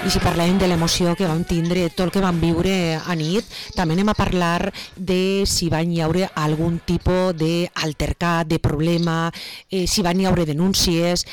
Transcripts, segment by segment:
I si parlem de l'emoció que vam tindre, tot el que vam viure a nit, també anem a parlar de si van hi haure algun tipus d'altercat, de problema, si van hi haure denúncies,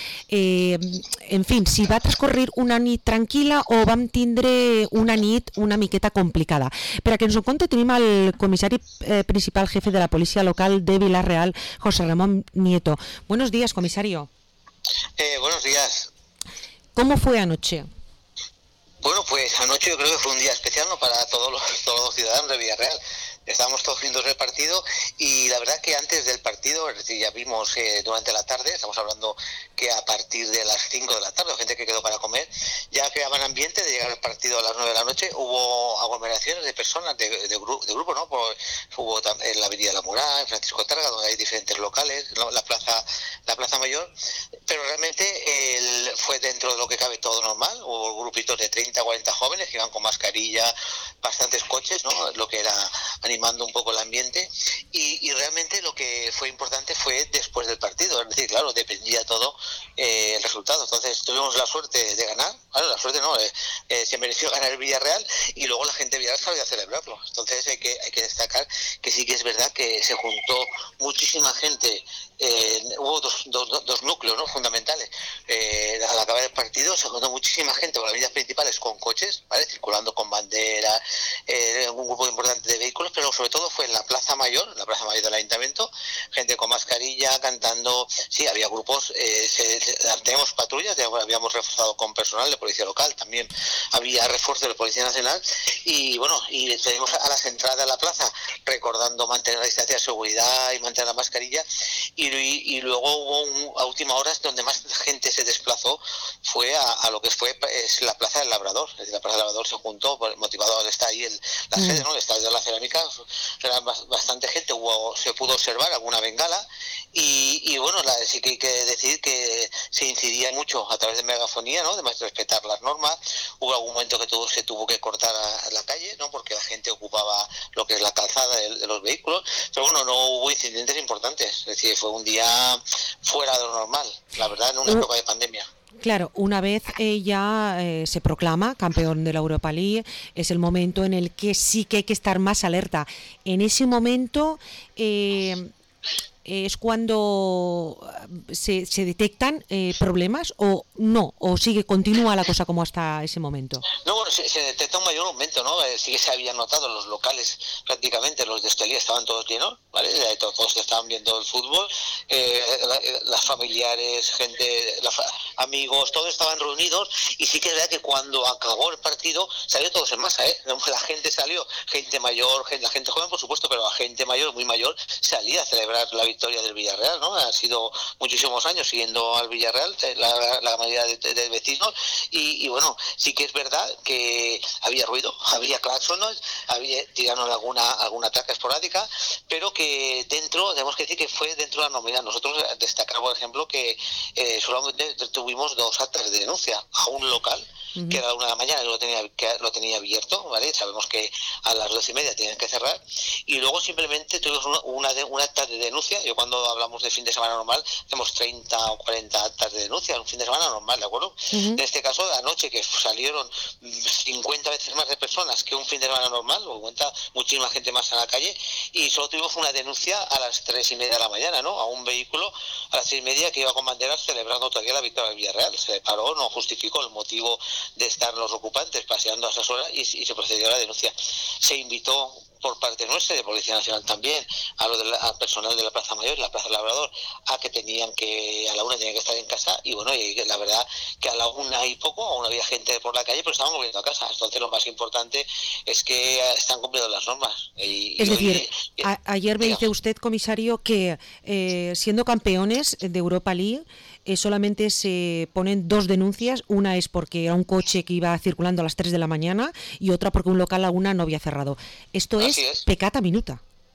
en fi, si va transcorrer una nit tranquil·la o vam tindre una nit una miqueta complicada. Per a que ens ho conte tenim el comissari principal jefe de la Policía Local de Vila-real, José Ramón Nieto. Buenos días, comisario. Buenos días. ¿Cómo fue anoche? Bueno, pues anoche yo creo que fue un día especial, ¿no?, para todos los ciudadanos de Villarreal. Estábamos todos viendo el partido y la verdad que antes del partido, es decir, ya vimos durante la tarde, estamos hablando que a partir de las 5 de la tarde, gente que quedó para comer, ya creaban ambiente de llegar al partido a las 9 de la noche. Hubo aglomeraciones de personas, de grupo, ¿no? Hubo en la Avenida La Murá, en Francisco Targa, donde hay diferentes locales, la Plaza Mayor, pero realmente fue dentro de lo que cabe todo normal. Hubo grupitos de 30 o 40 jóvenes que iban con mascarilla, bastantes coches, ¿no?, lo que era animando un poco el ambiente, y realmente lo que fue importante fue después del partido, es decir, claro, dependía todo el resultado. Entonces tuvimos la suerte de ganar, claro, la suerte no, se mereció ganar el Villarreal, y luego la gente de Villarreal sabía celebrarlo. Entonces hay que destacar que sí que es verdad que se juntó muchísima gente. Hubo dos núcleos, ¿no?, fundamentales. Al acabar el partido se juntó muchísima gente por las vías principales con coches, ¿vale?, circulando con banderas, un grupo importante de vehículos, pero sobre todo fue en la Plaza Mayor del Ayuntamiento, gente con mascarilla, cantando. Sí, había grupos, teníamos patrullas, habíamos reforzado con personal de Policía Local, también había refuerzo de la Policía Nacional, y bueno, y tenemos a las entradas de la plaza recordando mantener la distancia de seguridad y mantener la mascarilla, y luego hubo a última hora donde más gente se desplazó fue a lo que es la Plaza del Labrador. Es decir, la Plaza del Labrador se juntó, motivado al estar ahí la sede, ¿no?, el estadio de la cerámica. Era bastante gente, se pudo observar alguna bengala, y bueno, sí que hay que decir que se incidía mucho a través de megafonía, ¿no?, de respetar las normas. Hubo algún momento que se tuvo que cortar la calle, ¿no?, porque la gente ocupaba lo que es la calzada de los vehículos, pero bueno, no hubo incidentes importantes. Es decir, fue un día fuera de lo normal, la verdad, en una época de pandemia. Claro, una vez ya se proclama campeón de la Europa League, es el momento en el que sí que hay que estar más alerta. En ese momento es cuando se detectan problemas, o no, o continúa la cosa como hasta ese momento. No, bueno, se detecta un mayor aumento, ¿no? Sí que se había notado, los locales prácticamente, los de hostelería estaban todos llenos, ¿vale? Todos estaban viendo el fútbol, las familiares, gente, amigos, todos estaban reunidos, y sí que es verdad que cuando acabó el partido salió todos en masa, ¿eh? La gente salió, gente mayor, la gente joven por supuesto, pero la gente mayor, muy mayor, salía a celebrar la victoria del Villarreal, ¿no? Ha sido muchísimos años siguiendo al Villarreal, la mayoría de vecinos, y bueno, sí que es verdad que había ruido, había claxones, tiraron alguna ataque esporádica, pero que tenemos que decir que fue dentro de la normalidad. Nosotros destacamos, por ejemplo, que solamente tuvimos 2 actas de denuncia a un local, que era a la 1 de la mañana, lo tenía abierto, ¿vale? Sabemos que a las 12:30 tenían que cerrar, y luego simplemente tuvimos una acta de denuncia. Yo cuando hablamos de fin de semana normal, hacemos 30 o 40 actas de denuncia, un fin de semana normal, ¿de acuerdo? En este caso, anoche, que salieron 50 veces más de personas que un fin de semana normal, o cuenta muchísima gente más en la calle, y solo tuvimos una denuncia a las 3:30 de la mañana, ¿no?, a un vehículo a las 6:30 que iba con banderas celebrando todavía la victoria del Villarreal. Se paró, no justificó el motivo de estar los ocupantes paseando a esas horas, y se procedió a la denuncia. Se invitó por parte nuestra, de Policía Nacional también, al personal de la Plaza Mayor, la Plaza Labrador, a que a la 1 tenían que estar en casa, y bueno, y la verdad que a la 1 y poco aún había gente por la calle, pero estaban volviendo a casa. Entonces lo más importante es que están cumpliendo las normas. Es decir, ayer me dice usted, comisario, que siendo campeones de Europa League, solamente se ponen 2 denuncias. Una es porque era un coche que iba circulando a las 3 de la mañana, y otra porque un local a 1 no había cerrado. Esto es pecata minuta.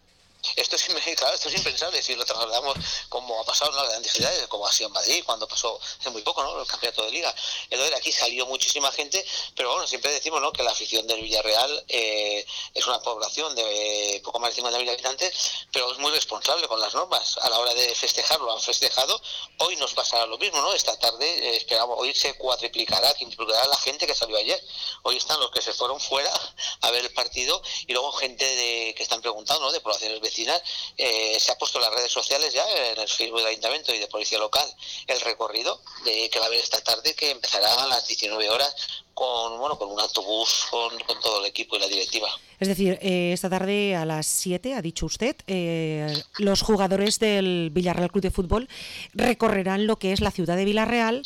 Esto es, claro, esto es impensable si lo trasladamos como ha pasado en las grandes ciudades, como ha sido en Madrid, cuando pasó hace muy poco, ¿no? El campeonato de liga. Entonces aquí salió muchísima gente, pero bueno, siempre decimos, ¿no?, que la afición del Villarreal es una población de poco más de 50.000 habitantes, pero es muy responsable con las normas. A la hora de festejar, lo han festejado. Hoy nos pasará lo mismo, ¿no? Esta tarde esperamos, hoy se cuadriplicará, quintuplicará la gente que salió ayer. Hoy están los que se fueron fuera a ver el partido y luego gente que están preguntando, ¿no?, de poblaciones vecinas. Se ha puesto en las redes sociales ya, en el Facebook del Ayuntamiento y de Policía Local, el recorrido que va a haber esta tarde, que empezará a las 19 horas con un autobús con todo el equipo y la directiva. Es decir, esta tarde a las 7, ha dicho usted, los jugadores del Villarreal Club de Fútbol recorrerán lo que es la ciudad de Villarreal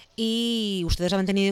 y ustedes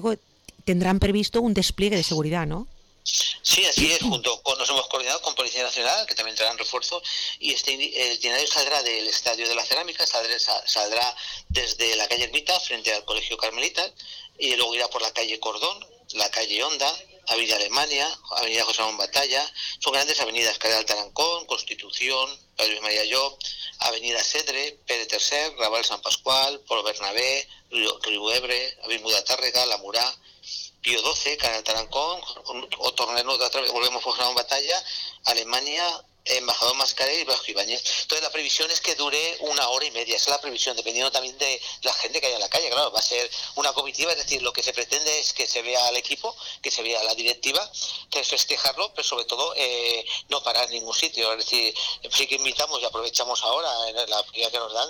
tendrán previsto un despliegue de seguridad, ¿no? Sí, así es. Nos hemos coordinado con Policía Nacional, que también traerán refuerzos, y el itinerario saldrá del Estadio de la Cerámica, saldrá desde la calle Ermita, frente al Colegio Carmelita, y luego irá por la calle Cordón, la calle Honda, Avenida Alemania, Avenida José Ramón Batalla. Son grandes avenidas: Calle del Tarancón, Constitución, Pedro María Llop, Avenida Cedre, Pere Tercer, Raval San Pascual, Polo Bernabé, Río Ebre, Avinguda Tárrega, La Murá, Pío XII, Canal Tarancón, o torneo otra vez, volvemos por una batalla, Alemania, Embajador Mascarell y Blasco Ibáñez. Entonces la previsión es que dure 1 hora y media, esa es la previsión, dependiendo también de la gente que haya en la calle. Claro, va a ser una comitiva, es decir, lo que se pretende es que se vea al equipo, que se vea a la directiva, que es festejarlo, pero sobre todo no parar en ningún sitio. Es decir, sí que invitamos y aprovechamos ahora en la actividad que nos dan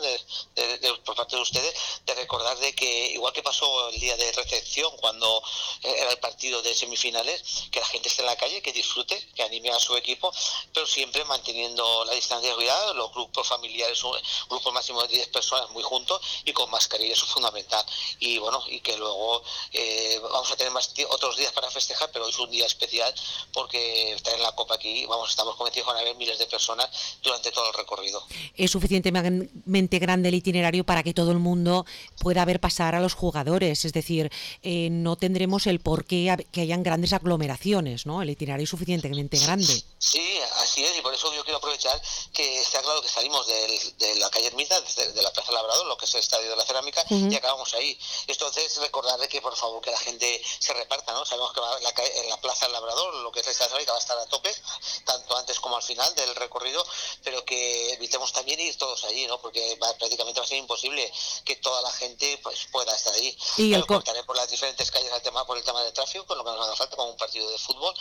por parte de ustedes, de recordar de que, igual que pasó el día de recepción cuando era el partido de semifinales, que la gente esté en la calle, que disfrute, que anime a su equipo, pero siempre manteniendo la distancia de seguridad, los grupos familiares, grupos máximos de 10 personas muy juntos y con mascarilla, eso es fundamental. Y bueno, y que luego vamos a tener otros días para festejar, pero hoy es un día especial porque está en la Copa aquí, estamos convencidos que van a haber miles de personas durante todo el recorrido. Es suficientemente grande el itinerario para que todo el mundo pueda ver pasar a los jugadores, es decir, no tendremos el por qué que hayan grandes aglomeraciones, ¿no? El itinerario es suficientemente grande. Sí, así es, y por eso yo quiero aprovechar que está claro que salimos de la calle Ermita, de la Plaza Labrador, lo que es el Estadio de la Cerámica, y acabamos ahí. Entonces, recordarle que por favor que la gente se reparta, ¿no? Sabemos que en la Plaza Labrador, lo que es el Estadio de la Cerámica, va a estar a tope, tanto antes como al final del recorrido, pero que evitemos también ir todos allí, ¿no? Porque prácticamente va a ser imposible que toda la gente pues pueda estar allí. Y cortaré por las diferentes calles por el tema del tráfico, con lo que nos haga falta, como un partido de fútbol,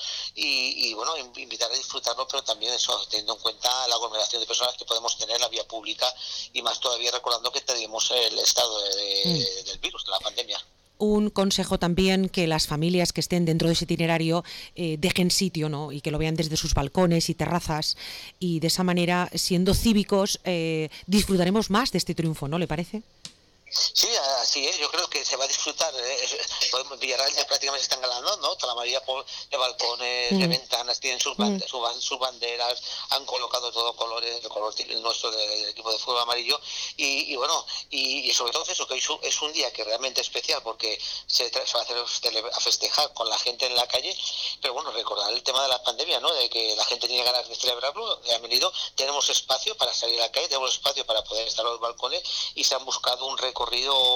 y bueno, invitar a disfrutarlo, pero también eso, teniendo en cuenta la aglomeración de personas que podemos tener en la vía pública, y más todavía recordando que tenemos el estado del virus, de la pandemia. Un consejo también, que las familias que estén dentro de ese itinerario dejen sitio, ¿no? Y que lo vean desde sus balcones y terrazas, y de esa manera, siendo cívicos, disfrutaremos más de este triunfo, ¿no le parece? Sí, así es, yo creo que se va a disfrutar. Villarreal ya prácticamente se están ganando, ¿no? Toda la mayoría de balcones, de ventanas, tienen sus banderas, han colocado todos colores, el color nuestro del equipo de fútbol amarillo, y bueno, y sobre todo eso, que es un día que realmente es especial, porque se va a hacer a festejar con la gente en la calle, pero bueno, recordar el tema de la pandemia, ¿no? De que la gente tiene ganas de celebrarlo, han venido, tenemos espacio para salir a la calle, tenemos espacio para poder estar en los balcones, y se han buscado un recorrido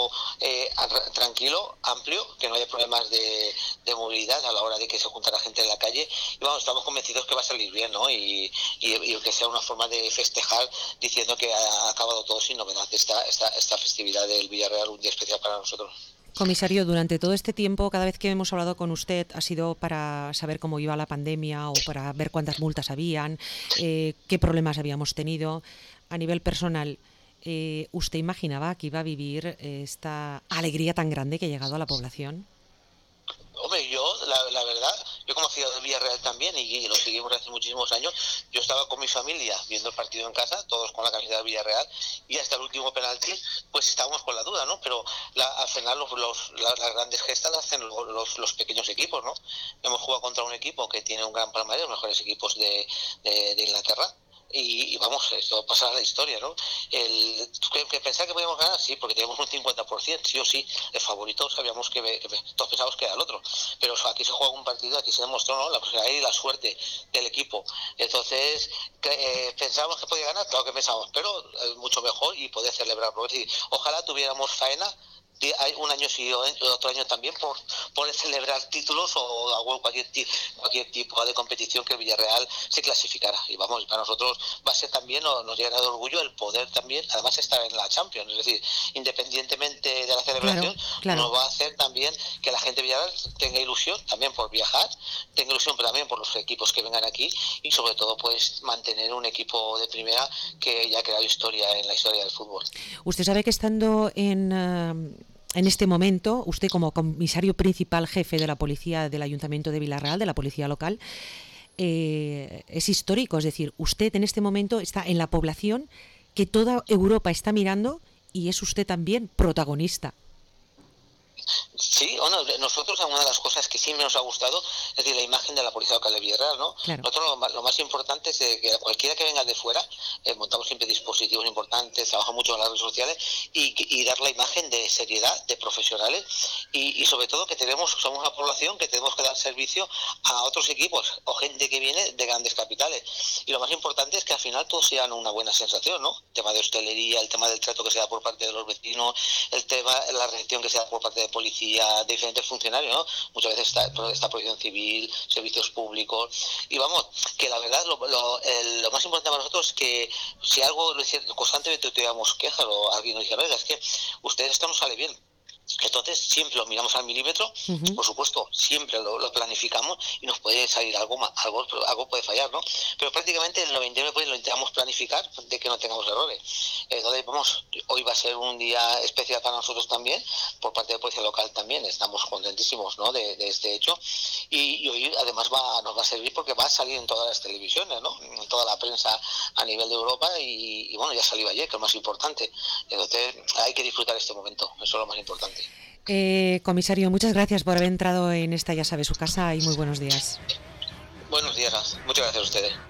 tranquilo, amplio, que no haya problemas de movilidad a la hora de que se junta la gente en la calle, y vamos, estamos convencidos que va a salir bien, ¿no? Y que sea una forma de festejar diciendo que ha acabado todo sin novedad esta festividad del Villarreal, un día especial para nosotros. Comisario, durante todo este tiempo, cada vez que hemos hablado con usted, ha sido para saber cómo iba la pandemia o para ver cuántas multas habían, qué problemas habíamos tenido. A nivel personal, ¿usted imaginaba que iba a vivir esta alegría tan grande que ha llegado a la población? Hombre, yo, la verdad, yo como ciudadano del Villarreal también, y lo seguimos hace muchísimos años, yo estaba con mi familia viendo el partido en casa, todos con la camiseta del Villarreal, y hasta el último penalti, pues estábamos con la duda, ¿no? Pero al final las grandes gestas las hacen los pequeños equipos, ¿no? Hemos jugado contra un equipo que tiene un gran palmarés, los mejores equipos de Inglaterra, y vamos, esto pasará a la historia, ¿no? Que pensar que podíamos ganar, sí, porque teníamos un 50%, sí o sí, el favorito sabíamos que todos pensábamos que era el otro, pero aquí se juega un partido, aquí se demostró, ¿no?, la posibilidad y la suerte del equipo. Entonces, pensábamos que podía ganar, claro que pensábamos, pero mucho mejor y poder celebrarlo. Es decir, ojalá tuviéramos faena hay un año sí, otro año también por celebrar títulos o cualquier tipo de competición que el Villarreal se clasificara. Y vamos, para nosotros va a ser también, nos llega de orgullo el poder también, además estar en la Champions, es decir, independientemente de la celebración, claro. nos va a hacer también que la gente de Villarreal tenga ilusión también por viajar, tenga ilusión pero también por los equipos que vengan aquí y sobre todo pues mantener un equipo de primera que ya ha creado historia en la historia del fútbol. Usted sabe que estando en este momento, usted como comisario principal jefe de la policía del Ayuntamiento de Vila-real, de la policía local, es histórico, es decir, usted en este momento está en la población que toda Europa está mirando y es usted también protagonista. Sí, bueno, nosotros una de las cosas que sí nos ha gustado es decir, la imagen de la policía local de Villarreal, ¿no? Claro. Nosotros lo más importante es que cualquiera que venga de fuera, montamos siempre dispositivos importantes, trabajamos mucho en las redes sociales y dar la imagen de seriedad, de profesionales y sobre todo que somos una población que tenemos que dar servicio a otros equipos o gente que viene de grandes capitales. Y lo más importante es que al final todos sean una buena sensación, ¿no? El tema de hostelería, el tema del trato que se da por parte de los vecinos, el tema, la recepción que se da por parte de policía, de diferentes funcionarios, ¿no? Muchas veces está protección civil, servicios públicos y vamos, que la verdad lo más importante para nosotros es que si algo constantemente tuviéramos quejas o alguien nos dijera, es que esto no sale bien. Entonces siempre lo miramos al milímetro, por supuesto, siempre lo planificamos y nos puede salir algo puede fallar, ¿no? Pero prácticamente el 99% lo intentamos planificar de que no tengamos errores. Entonces, vamos, hoy va a ser un día especial para nosotros también, por parte de Policía Local también, estamos contentísimos, ¿no?, de este hecho y hoy además nos va a servir porque va a salir en todas las televisiones, ¿no?, en toda la prensa a nivel de Europa y bueno, ya salió ayer, que es lo más importante. Entonces hay que disfrutar este momento, eso es lo más importante. Comisario, muchas gracias por haber entrado en esta, ya sabe, su casa y muy buenos días. Buenos días, muchas gracias a ustedes.